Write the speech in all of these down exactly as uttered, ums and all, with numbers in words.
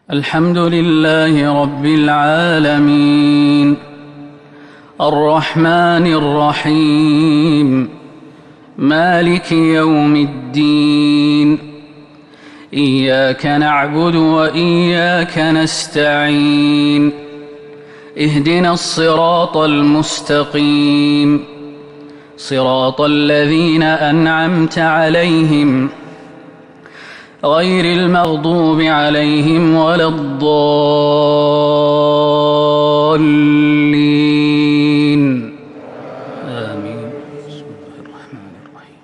الحمد لله رب العالمين الرحمن الرحيم مالك يوم الدين إياك نعبد وإياك نستعين اهدنا الصراط المستقيم صراط الذين أنعمت عليهم غير المغضوب عليهم ولا الضالين آمين. بسم الله الرحمن الرحيم.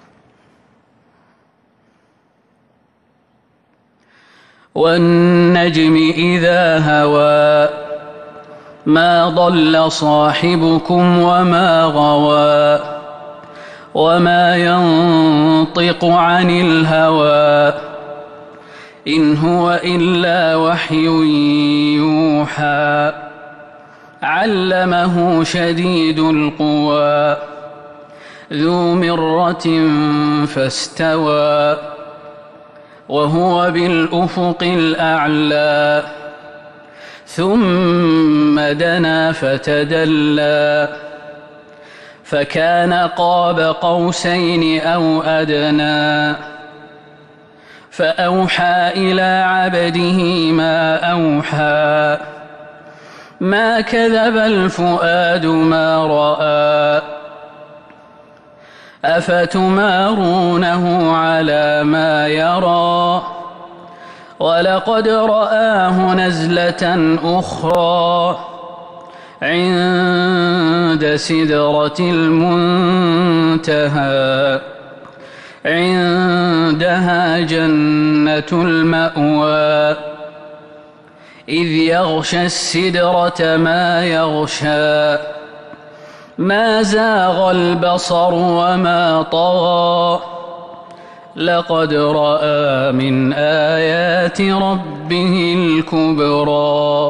والنجم إذا هوى ما ضل صاحبكم وما غوى وما ينطق عن الهوى إن هو إلا وحي يوحى علمه شديد القوى ذو مرة فاستوى وهو بالأفق الأعلى ثم دنا فتدلى فكان قاب قوسين أو أدنى فأوحى إلى عبده ما أوحى ما كذب الفؤاد ما رأى أفتمارونه على ما يرى ولقد رآه نزلة أخرى عند سدرة المنتهى عندها جنة المأوى إذ يغشى السدرة ما يغشى ما زاغ البصر وما طغى لقد رأى من آيات ربه الكبرى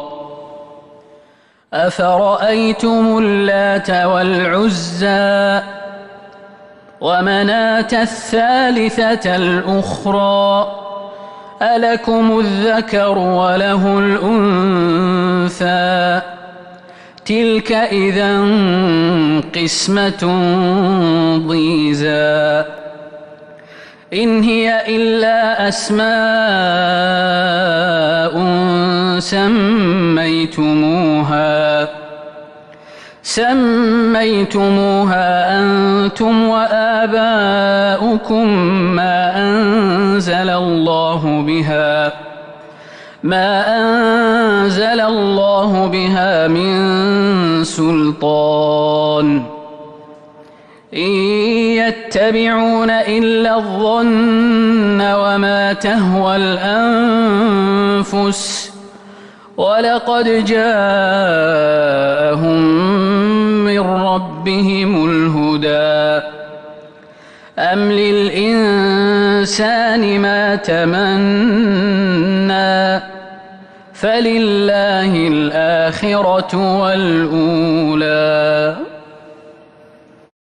أفرأيتم اللات والعزى ومناة الثالثة الأخرى ألكم الذكر وله الأنثى تلك إذا قسمة ضيزى إن هي إلا أسماء سميتموها سميتموها أنتم وآباؤكم ما أنزل الله بها ما أنزل الله بها من سلطان إن يتبعون إلا الظن وما تهوى الأنفس ولقد جاءهم من ربهم الهدى أم للإنسان ما تمنى فلله الآخرة والأولى.